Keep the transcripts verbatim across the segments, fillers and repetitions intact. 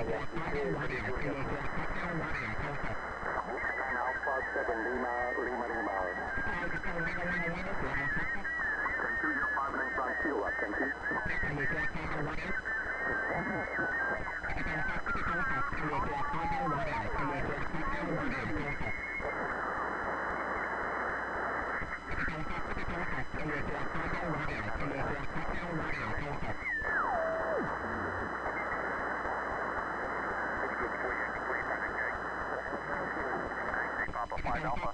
Alpha seven Lima, Lima, Lima. Thank you, your five minutes on fuel up, thank you. Papa five Alpha.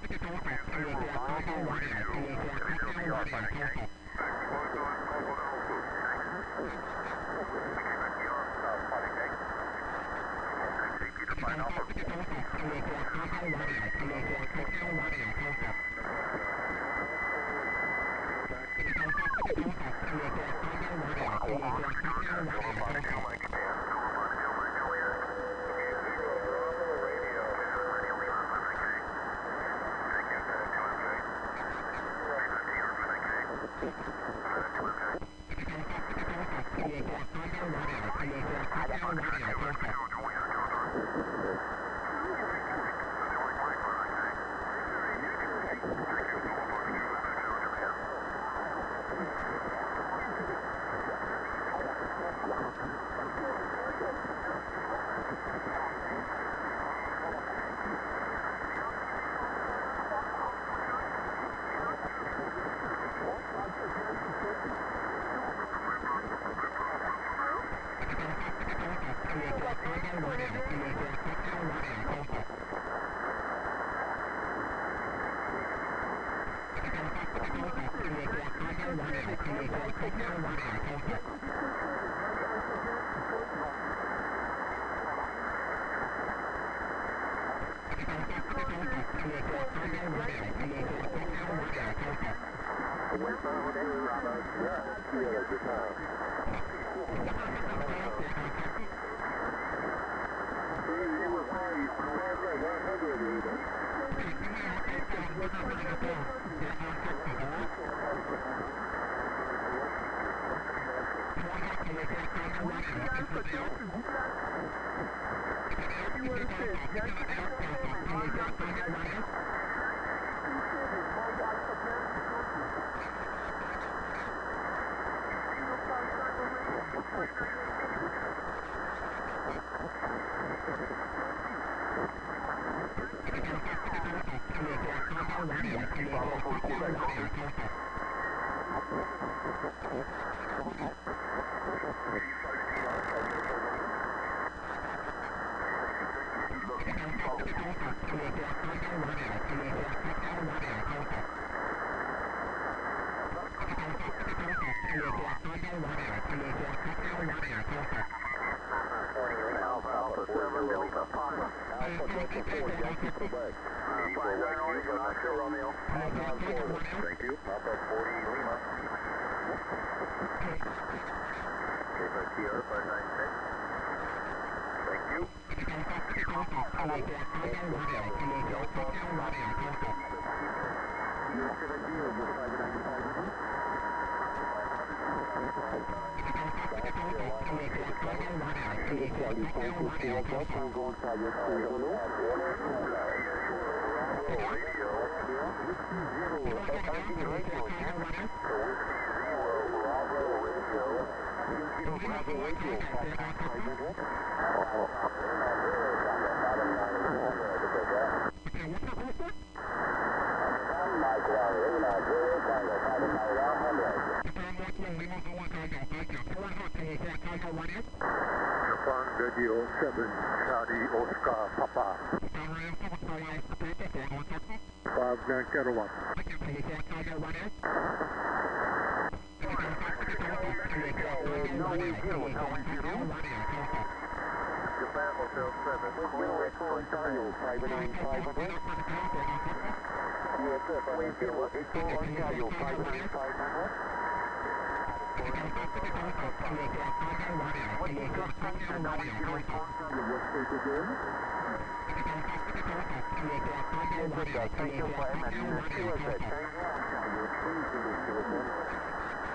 seven, Charlie Oscar Papa. five Grand Caravan. Japan Hotel seven, Ontario, five nine five one. Ontario, five nine five one. Thank you for M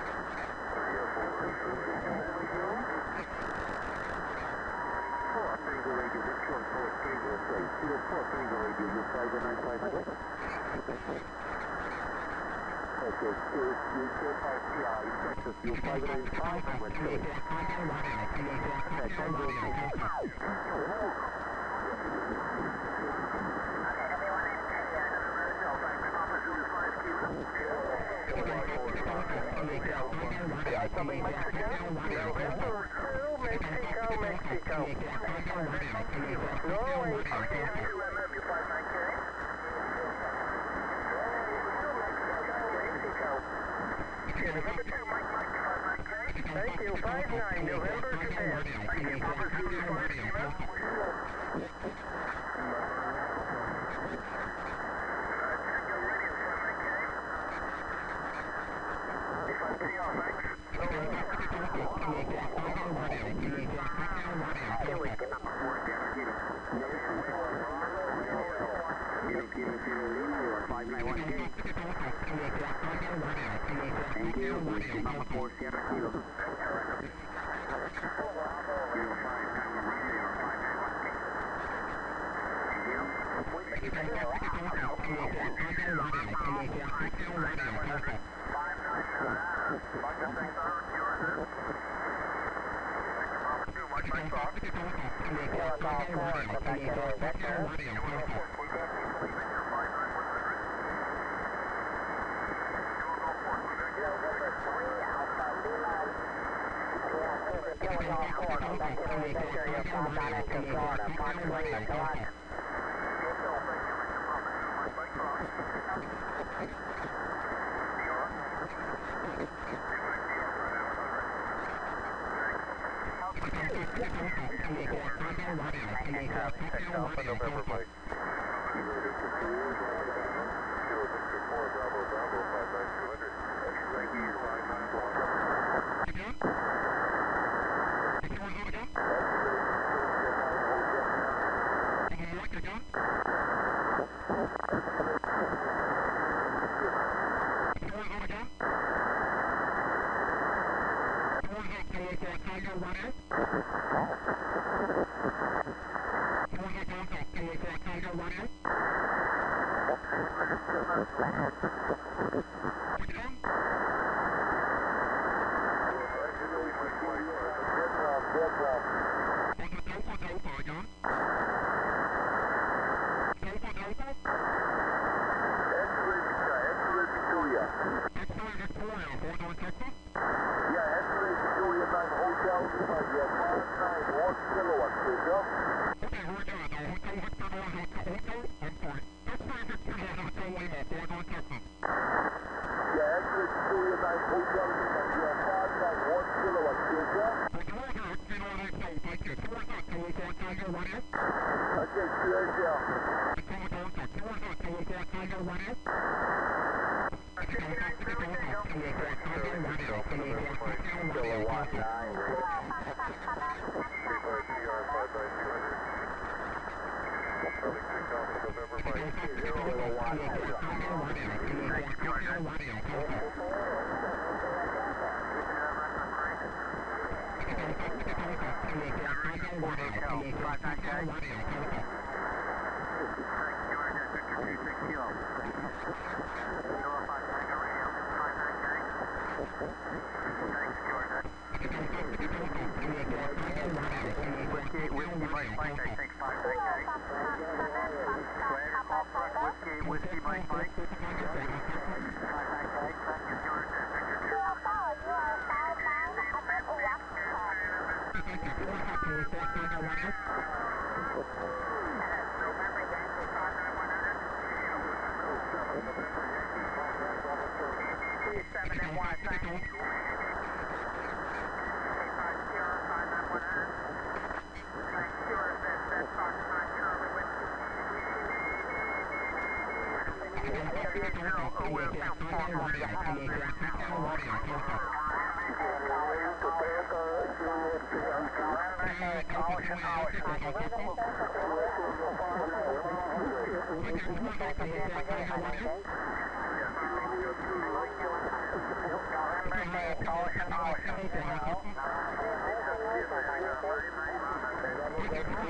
S. Okay, zero four Tango Radio, you five nine five hundred. Okay, two two five T I, Texas, you five nine five, West Philly. Okay, Tango Radio. Yeah, something Mexico, November two, Mexico, Mexico. Norway, November two, Mike, Mike, five nine K. Thank you, five nine, November, Japan. Thank you, Papa Zulu, five zero. five nine one K. Thank you. Mama four Sierra Kilo. Kilo five Tango Radio five nine one K. Thank you. Thank Alpha November Mike. Thank you, five nine one. Thank you.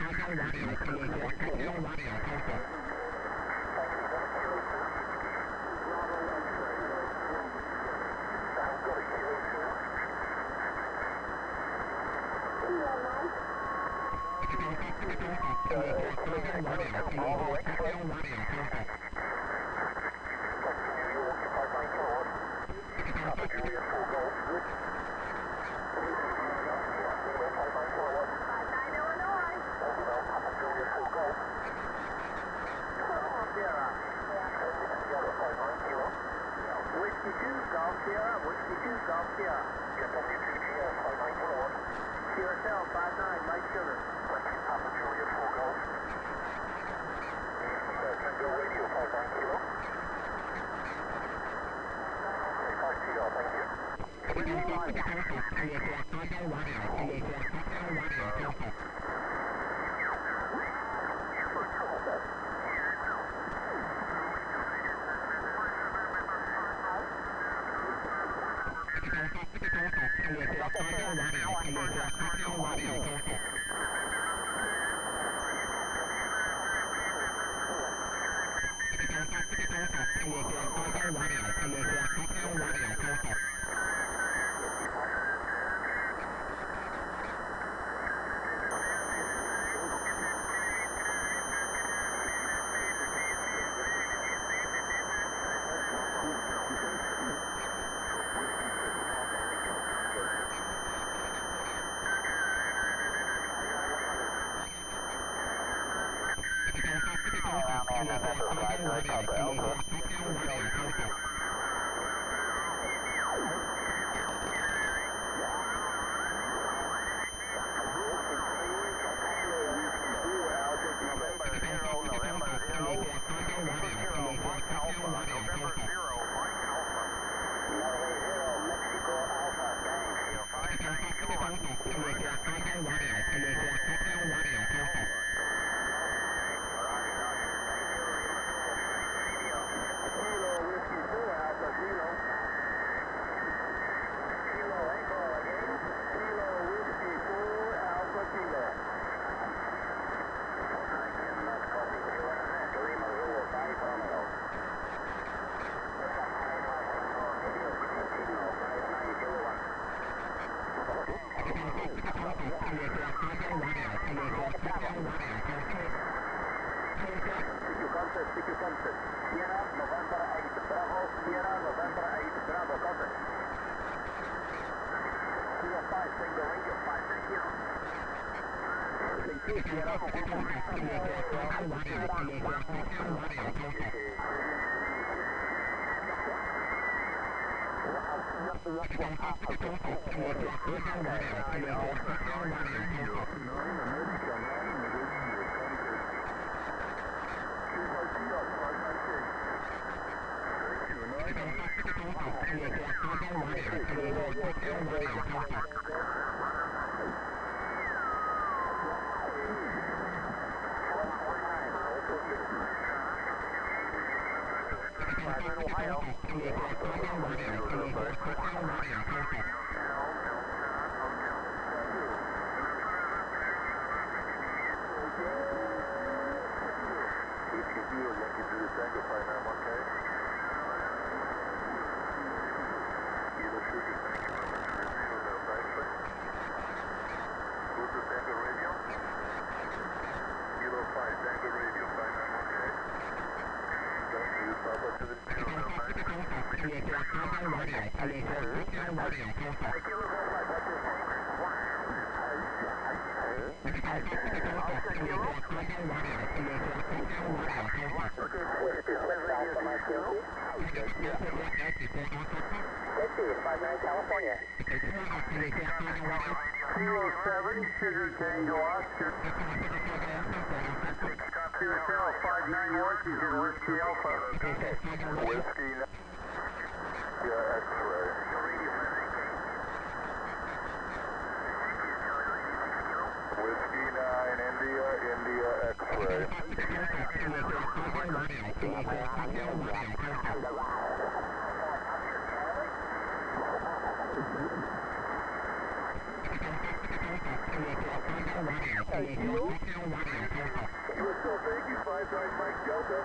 Whiskey two, Golf Sierra, Whiskey two, Golf Sierra. Sierra Cell, five nine, Mike Sugar. Papa Juliet four Golf. Tango Radio, five nine kilo. Okay, five T R, thank you. thank you, five nine Mike Delta.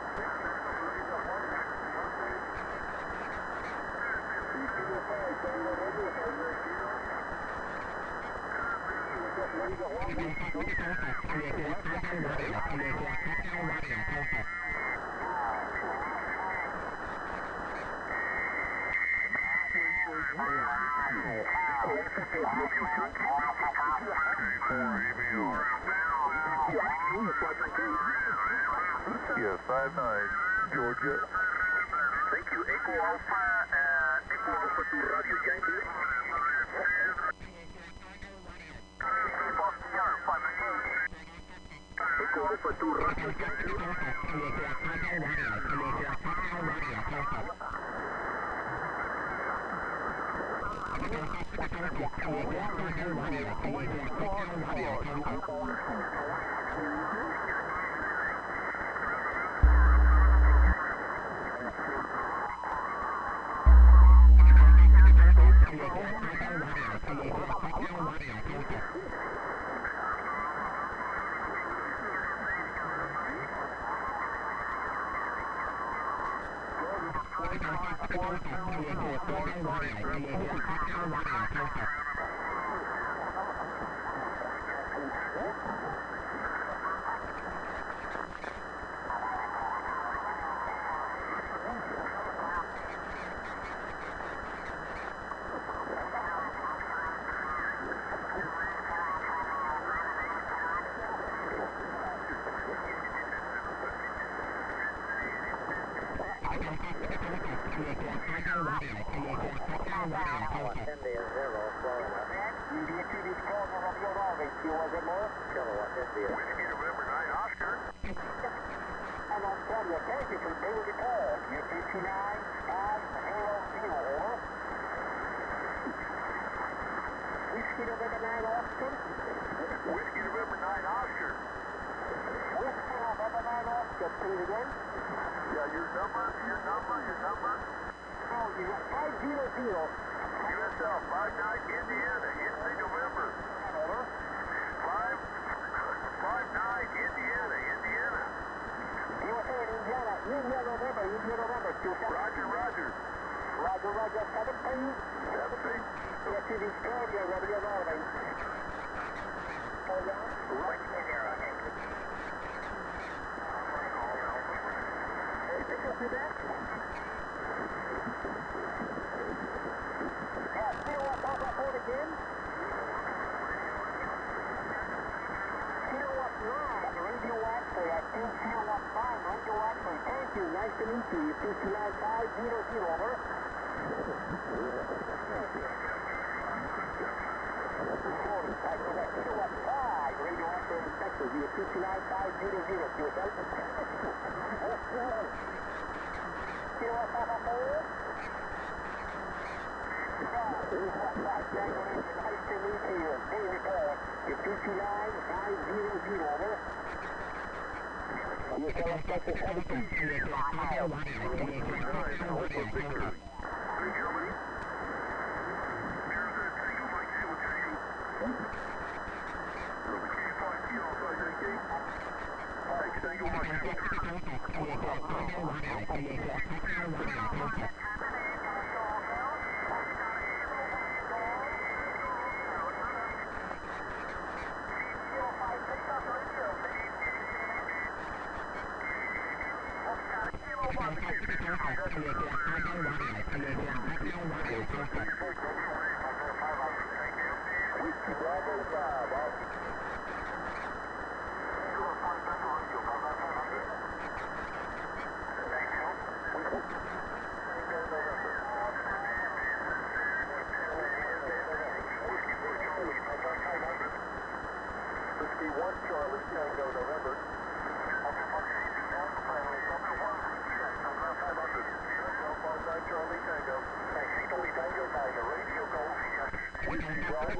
Yes, five nine, Georgia. Thank you, Echo Alpha, uh, Echo Alpha to Radio Yankee. Echo Alpha to Radio Yankee. Whiskey November nine Oscar. Whiskey November nine Oscar, please again. Yeah, your number, your number, your number. Oh, you got five zero zero. U S L, five nine, Indiana, Indy November. Over. five, five nine, Indiana, Indiana. U S A, Indiana, India November, India November. Roger, Roger. Roger, Roger, seventeen. seventeen. Yes, it is Georgia, ready to roll, mate. Hold on. Right in there, I think. Pick up your back. Yeah, Kilo Watt Papa Ford again. Kilo Watt nine, Radio X-ray. I think Kilo Watt five, Radio X-ray. Thank you, nice to meet you. two two nine five zero zero, over. Kilo Watt five, Radio X-ray in Texas. You two two nine five zero zero, Q S L. Kilo Watt Papa Ford. Nice to meet you. Hey, report. You're two two nine five zero zero, over. You tell us Texas seventeen. Ohio. Alpha Victor. Hey, Germany. Here's a Tango Mike Zero Tango. Really, can you find T outside that gate? Thanks, Tango Mike Zero Tango. one Charlie Tango November. Charlie Tango. Charlie Tango, Tiger. Radio go. Whiskey Bravo.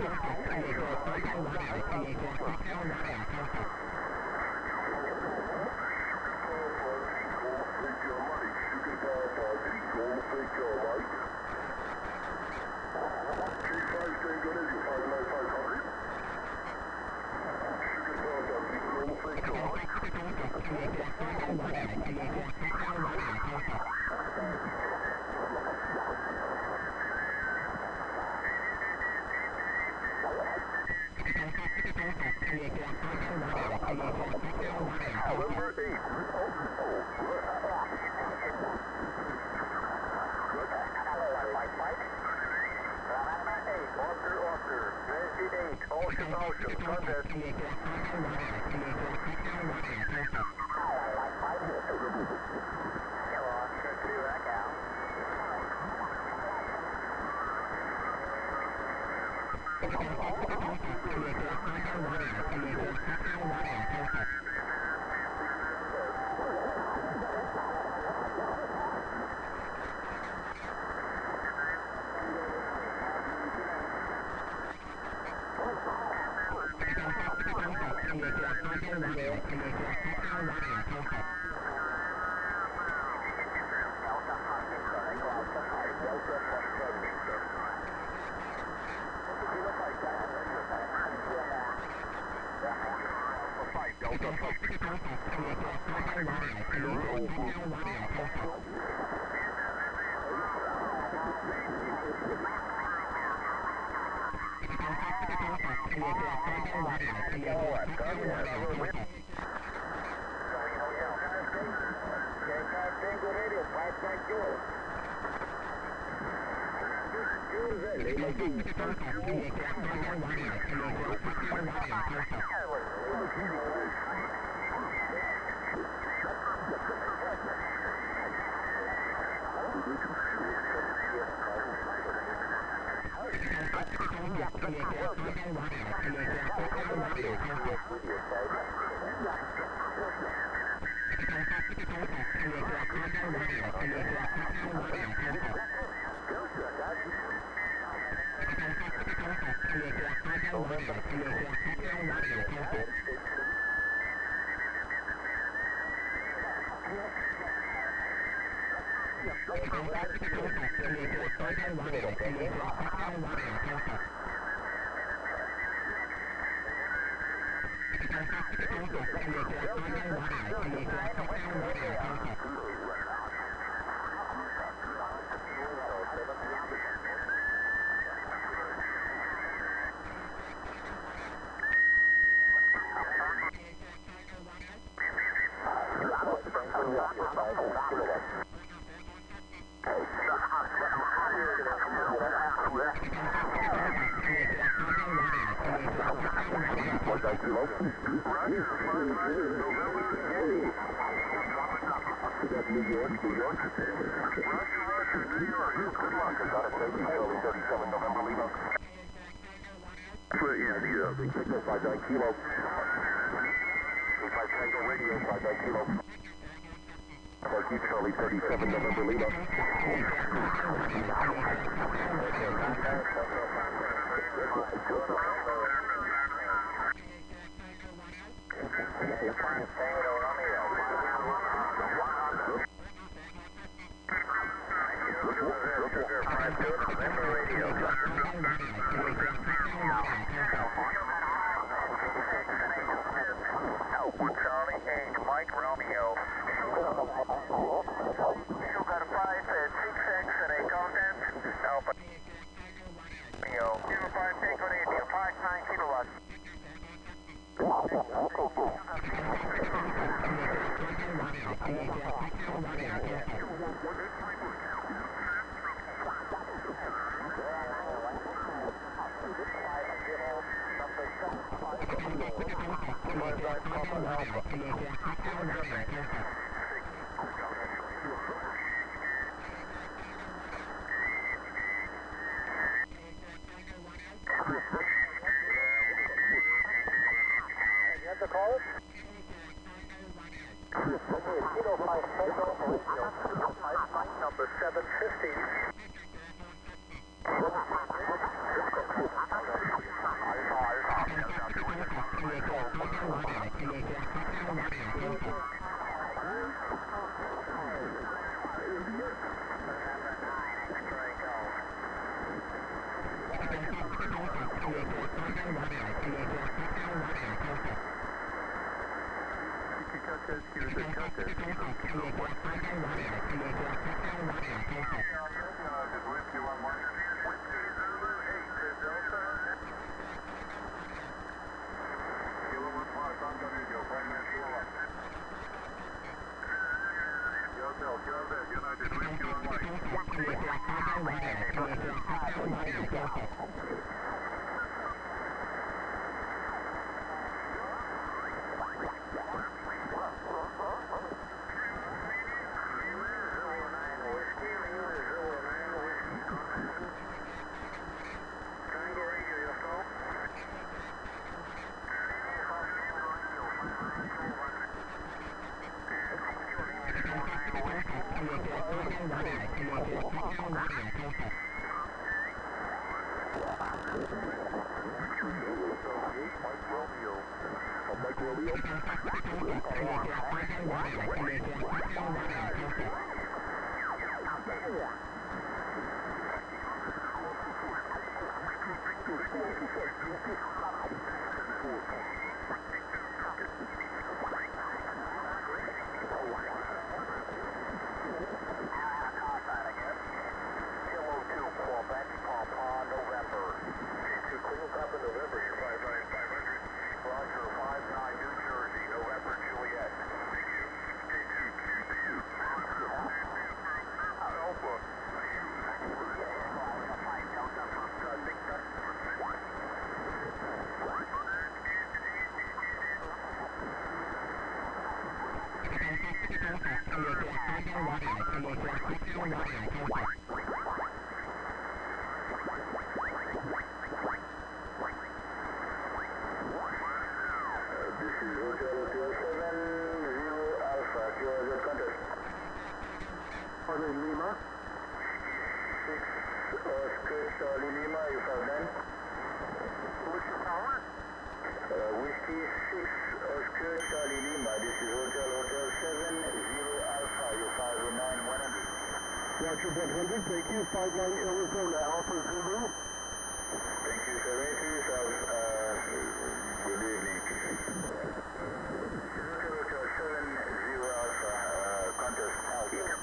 contest, here's a contest, Kilo Kilo one. Whiskey one one. Whiskey Zulu eight to Delta. Kilo one five, Tango Radio, five nine Kilo one. Yourself, Yourself, United, Whiskey one one. Lima. six Oscar Charlie Lima, you have done. What's your power? Uh, Whiskey six Oscar Charlie Lima, this is Hotel Hotel seven zero Alpha, you five oh nine one hundred. Roger one hundred, thank you, five nine Arizona Alpha Zulu. Thank you, sir. Uh, good evening. Hotel Hotel seven zero Alpha, uh, contest Alpha.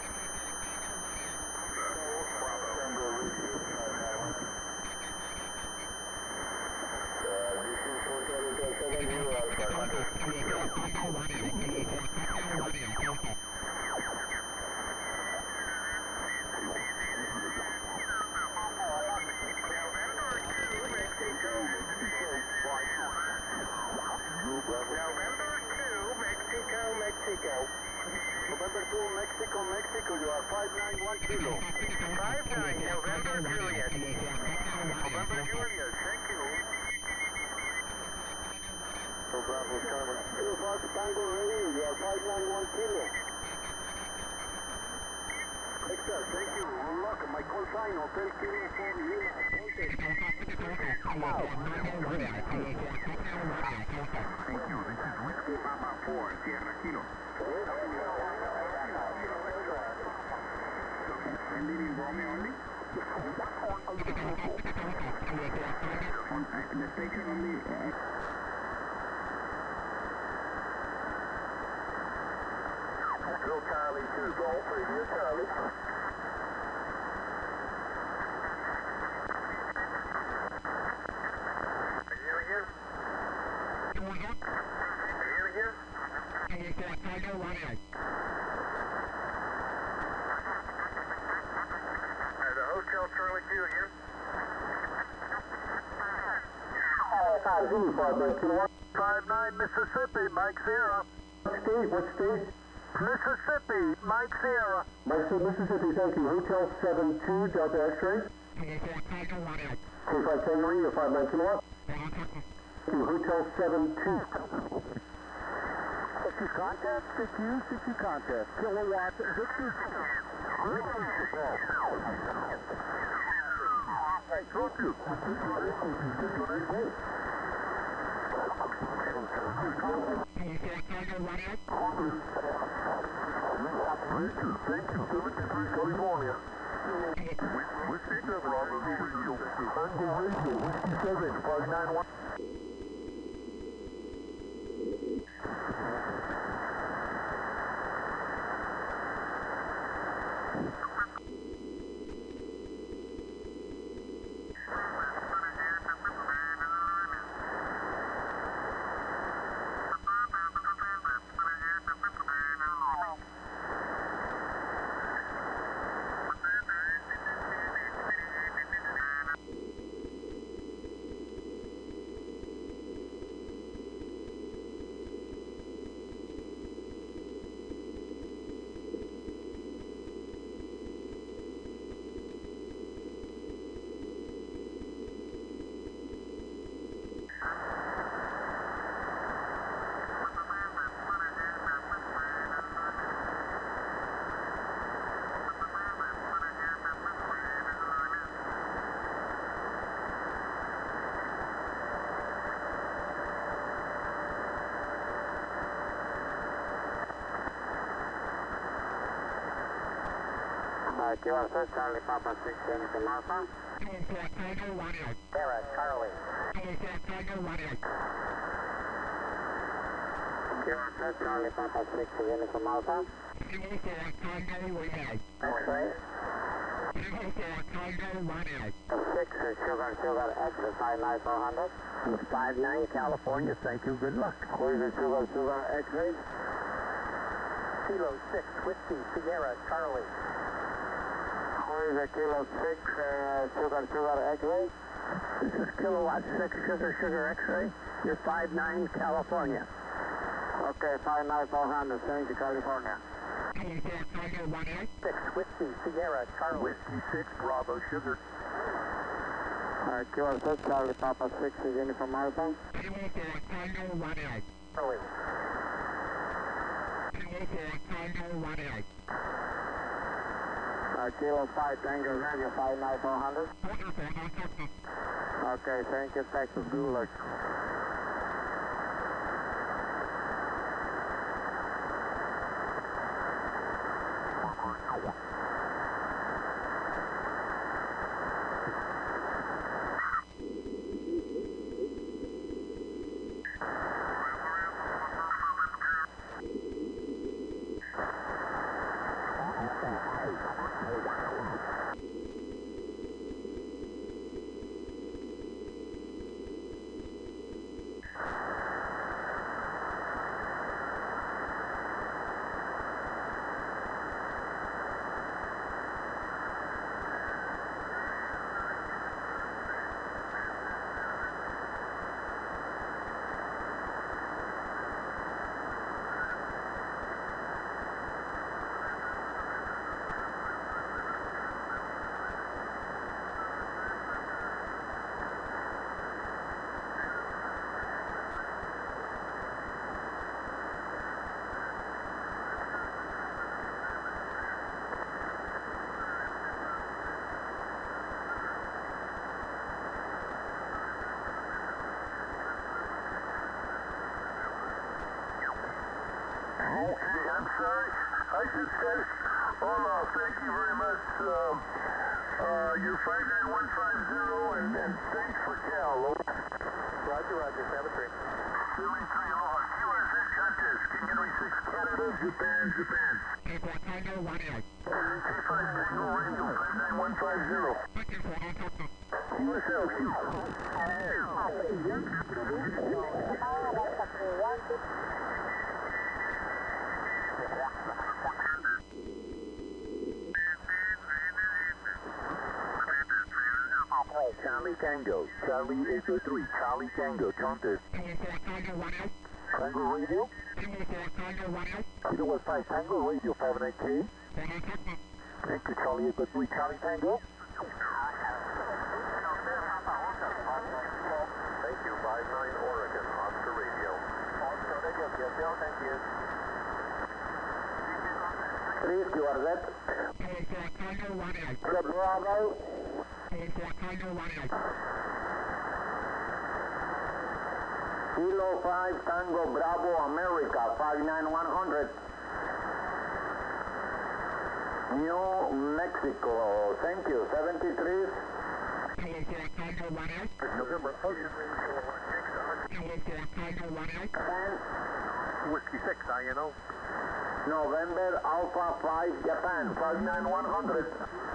November two, Mexico, Mexico. November two, Mexico, Mexico, you are five nine one Kilo. five nine, November Juliet. November Juliet, thank you. So Bravo Charlie. Kilo Fox Tango Radio, you are five nine one Kilo. Excellent, thank you. Good luck, my call sign, Hotel Kilo four Lima. Wow. Thank you. This is Whiskey Mama four, Sierra Kilo. Sending in Romeo only? On the station only. Go Charlie two, Golf, Radio Charlie. five nine Mississippi, Mike Sierra. What state? What state? Mississippi, Mike Sierra. Mike Sierra, Mississippi, thank you. Hotel seven two, Delta X-ray. K five Tango Radio, five nine kilowatt. Thank you. Hotel seven two. Six contest, six U, six U contest. Kilowatt, Victor. Go to. Thank you, seventy-three California. Whiskey seven, Rendezvous Radio. Tango Radio, Whiskey seven, five nine one. Uh, Q R six, Charlie Papa six, Uniform Alpha. Sierra, Charlie. Q R six, Charlie Papa six, Uniform Alpha. X-ray. six, Sugar, Sugar, Exit, five nine four hundred. five nine, California, thank you, good luck. Sugar, Sugar, Sugar, X-ray. Kilo six, Whiskey, Sierra, Charlie. Cruiser, Kilo six, uh, Sugar, Sugar, X-ray. This is Kilowatt six, Sugar, Sugar, X-ray. You're five nine, California. Okay, five nine four hundred, thank you, California. six, Whiskey, Sierra, Charlie. Whiskey six, Bravo, Sugar. Uh, Q R six, Charlie Papa six, Uniform Alpha. Charlie. Uh, Kilo five, Tango Radio, five nine four hundred. Okay, thank you, Texas, good luck. I'm sorry. I just said, Hola, thank you very much. Um, uh, you're five nine one five zero, and, and thanks for Cal. Roger, Roger, Cemetery. seventy-three, Aloha. Q R six, Hunter. King Henry six, Canada, Japan, Japan. K five Tango Radio, five nine one five zero. Yourself. Charlie Tango, Charlie eight oh three, Charlie Tango, counter. Tango Radio? Kilo five, Tango Radio, five nine K. Thank you, Charlie eight oh three, Charlie Tango. Thank you, five nine Oregon, Oscar Radio. Oscar Radio, Bill, thank you. Three, Q R Z. Bravo. Kilo five, Tango Bravo, America, five nine one hundred. New Mexico, thank you, seventy-three. November Ocean Whiskey six, I N O. November Alpha five, Japan, five nine one hundred.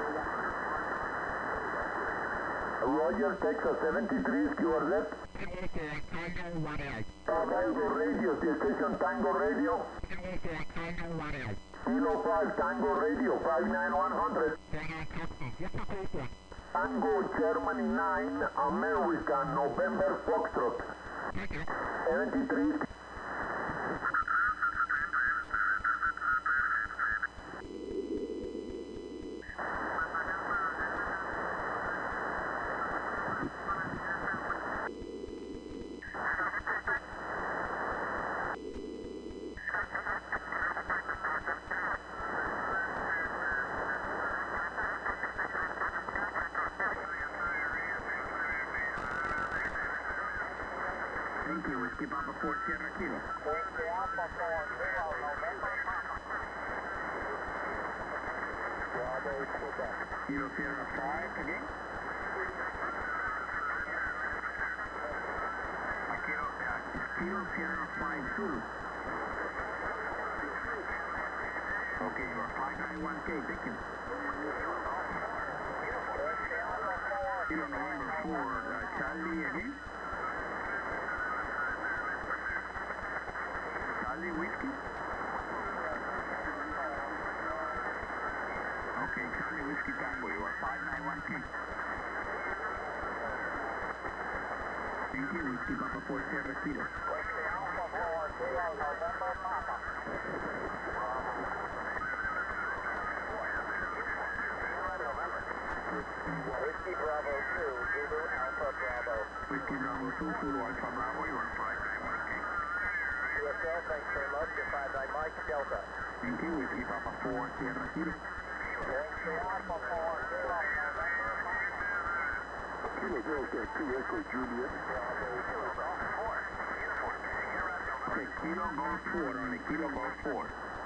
Roger, Texas, seventy-three, Q R Z. Tango Radio, the station Tango Radio. Kilo five, Tango Radio, five nine one hundred. Tango Germany nine, America, November Foxtrot. seventy-three. Thank you, Whiskey Papa four, Sierra Kilo. Whiskey Alpha four, zero, November Papa. Bravo, Quebec. Kilo Sierra five again. Kilo, uh, Kilo Sierra five Zulu. Okay, you are five nine one K, thank you. Kilo November four, uh, Charlie again. Charlie Whiskey. Okay, Charlie Whiskey Tango, you are five nine one K. Thank you, Whiskey Papa four Sierra Kilo. Whiskey Alpha four, Kilo November Papa. Whiskey Bravo two, Zulu Alpha Bravo. Whiskey Bravo two, Zulu Alpha Bravo, you are five nine one K. U S L, thanks very much. You're five nine Mike, Delta. Thank you, Whiskey Papa four Sierra Kilo. Whiskey Alpha four, Kilo November Papa. Kilo Delta two Echo Juliet. Okay, Kilo Golf four, on the Kilo Golf four.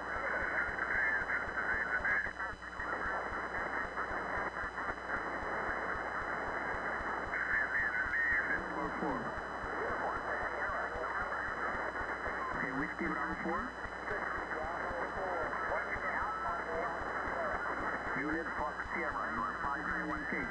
Golf four. Okay, Whiskey Bravo four. Juliet Fox Sierra, you are five nine one K.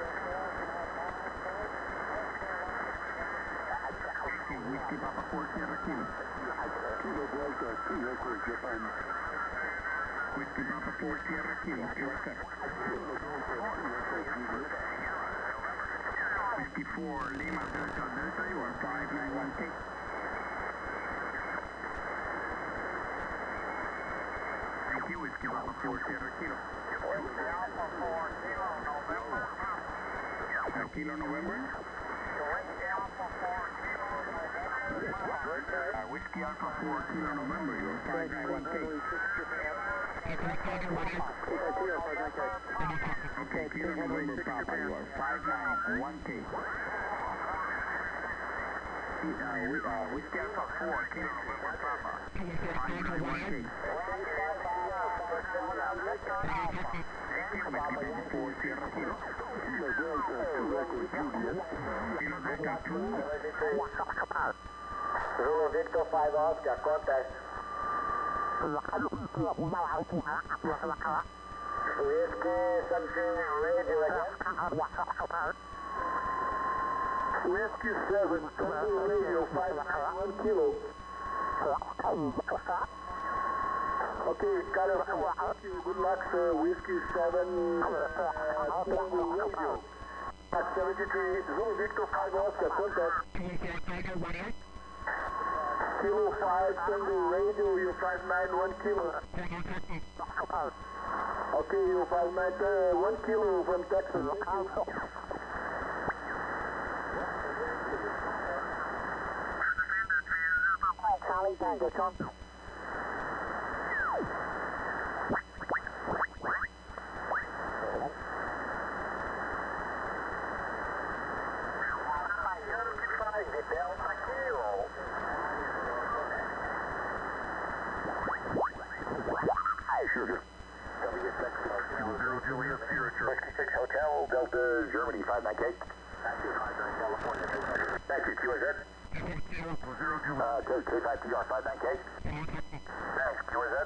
Thank you, Whiskey Papa four Sierra Kilo. Kilo Delta two Echo Japan. Whiskey Papa four Sierra Kilo, pure cut. Kilo Delta two Echo Juliet. Whiskey four Lima Delta Delta, you are five nine one K. Thank you, Whiskey Papa four Sierra Kilo. Whiskey Alpha four, Kilo November Papa. Uh, Kilo November. Whiskey Alpha four, Kilo November Papa. Uh, Whiskey Alpha four Kilo November, you are five nine one K. Okay, Kilo November Papa, you are five nine one K. Uh, we, uh, Whiskey Alpha four Kilo November Papa, five nine one K. Whiskey Papa four Sierra Kilo. Kilo Delta two Echo Juliet. Kilo Delta two. Zulu Victor five Oscar, contact. Whiskey, something radio again. Whiskey seven, Thunder Radio five nine one Kilo. Okay, kind of, good luck, sir. Whiskey seven, uh, Thunder Radio. At seventy-three, Zulu Victor five Oscar, contact. Kilo five, Thunder Radio, you five nine one Kilo. Okay, you five nine one Kilo from Texas. Thank you. Charlie Tango, Tom. Delta Kilo. Sugar. W six Zero Juliet Future. Whiskey six Hotel, Delta, Germany, five nine K. Thank you, five nine California. Thank you, Q S Z. Zero Juliet. Uh, K five T R, five nine K. Thanks, Q S Z.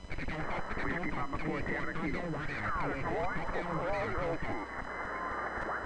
Whiskey Papa four Sierra Kilo.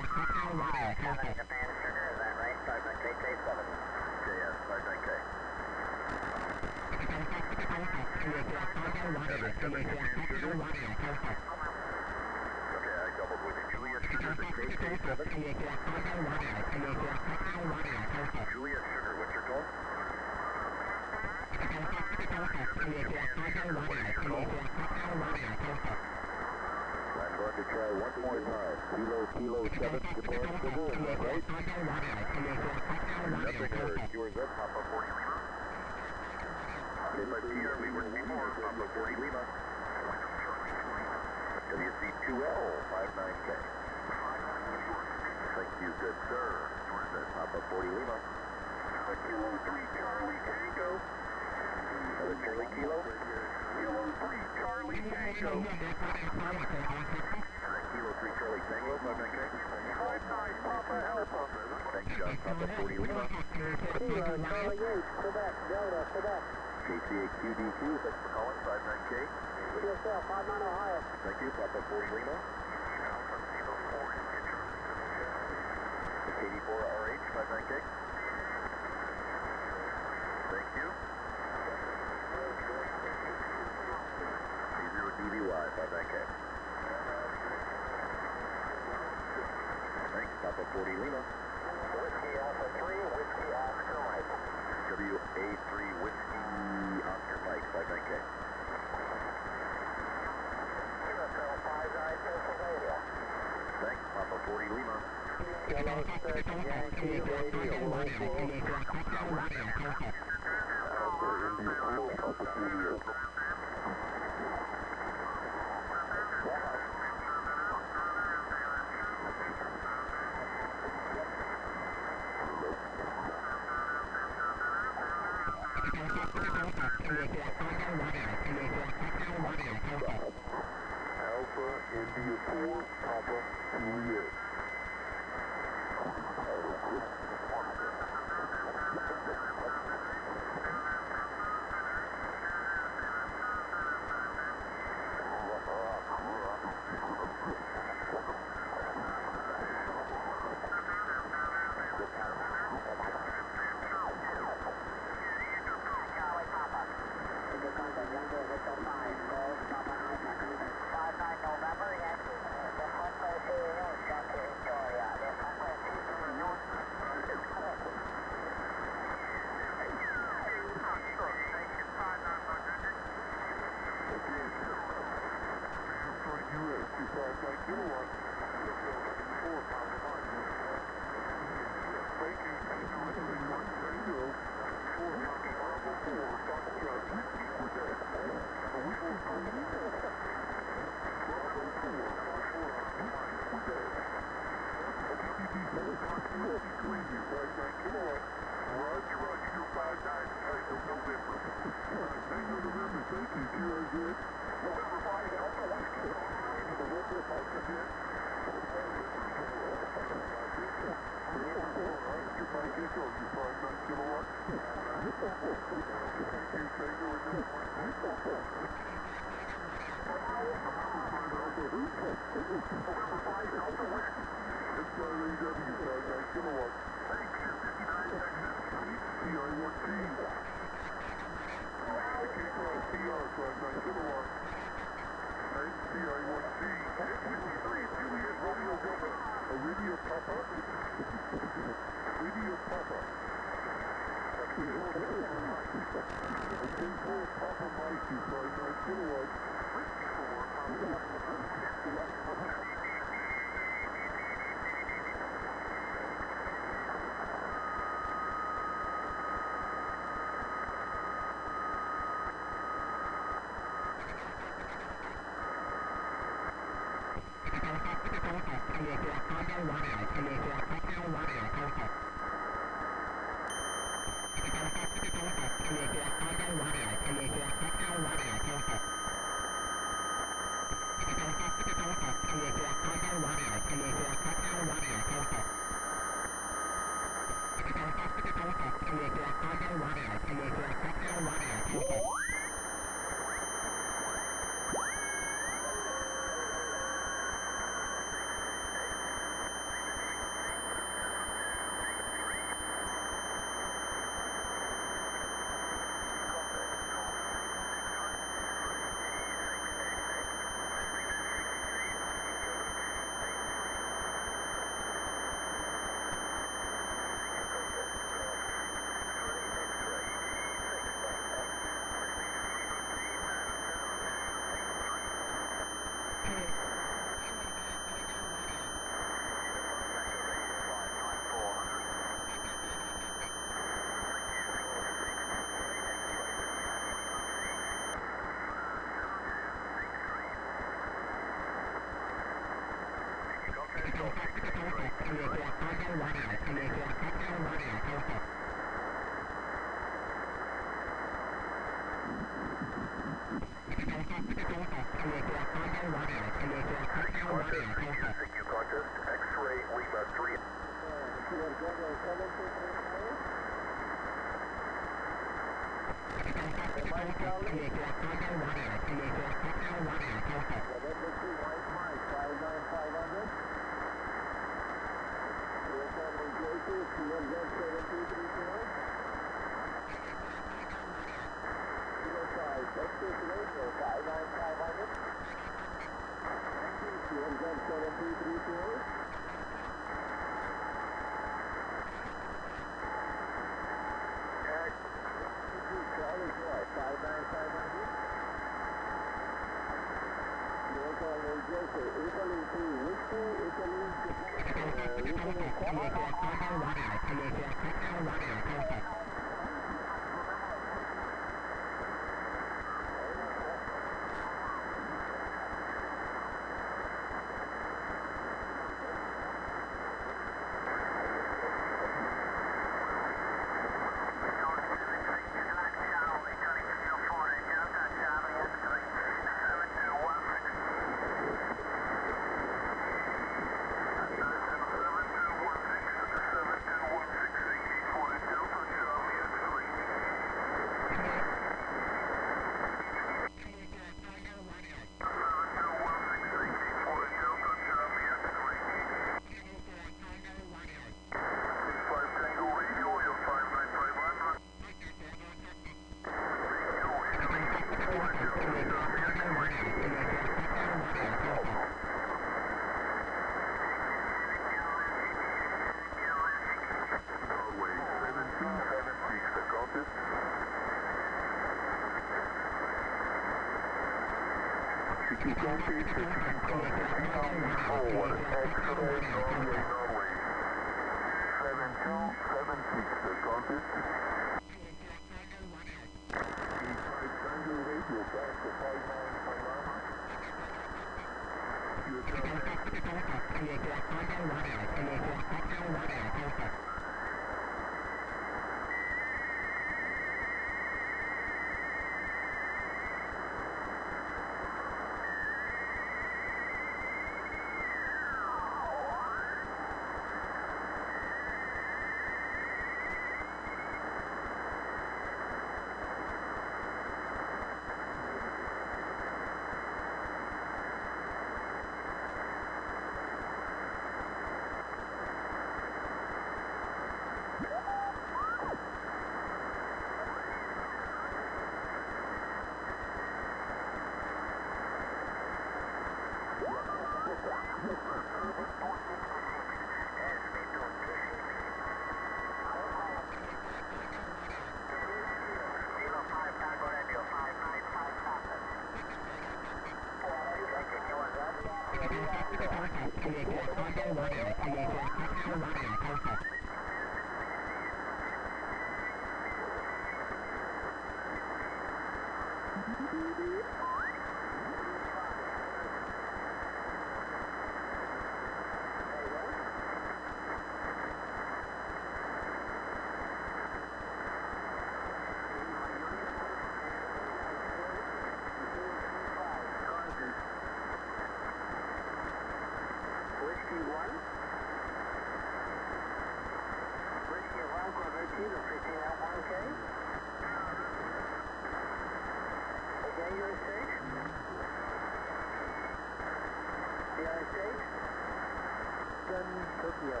Tokyo.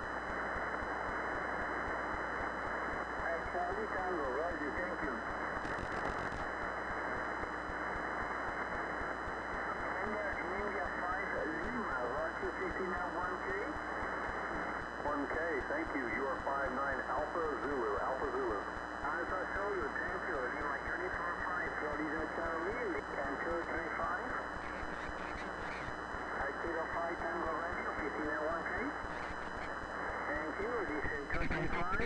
And Charlie Tango, Roger, thank you. India, India five, Lima, Roger, fifty-nine, one K. one K, thank you. You are five nine Alpha Zulu, Alpha Zulu. Alpha Zulu, thank you. Lima, uniform five, Florida, Charlie, Cantor, twenty-five. Aikido five, Tango, Radio, fifty-nine, one K. Thank you, this is twenty-five.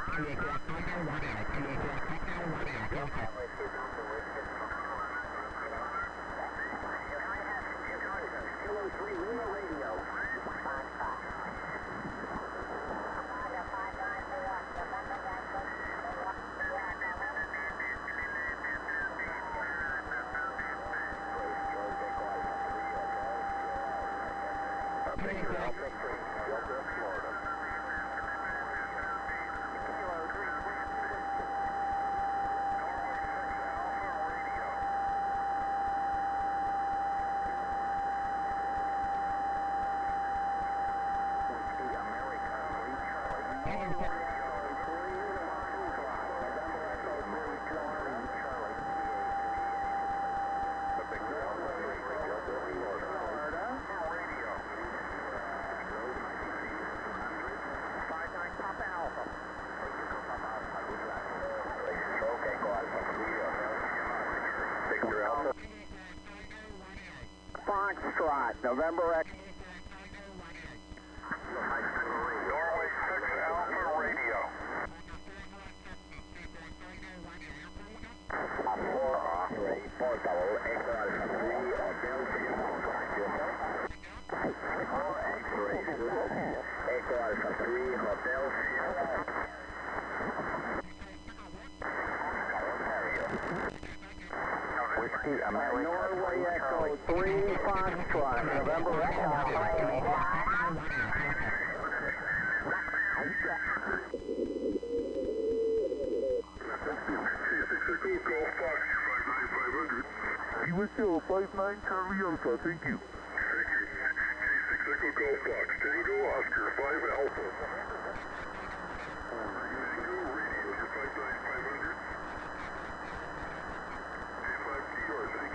two oh three, Lima Radio. Victor Alpha three, Delta, Florida. Foxtrot, November X. Norway six Alpha Radio. four three, portable, Echo Alpha three, Hotel four X-ray, Echo Alpha three, Hotel Whiskey, America, Norway Echo three, Foxtrot, November Echo. U S L five nine Charlie Alpha, thank you. Thank you. J six Echo Golf Fox, Tango Oscar five Alpha.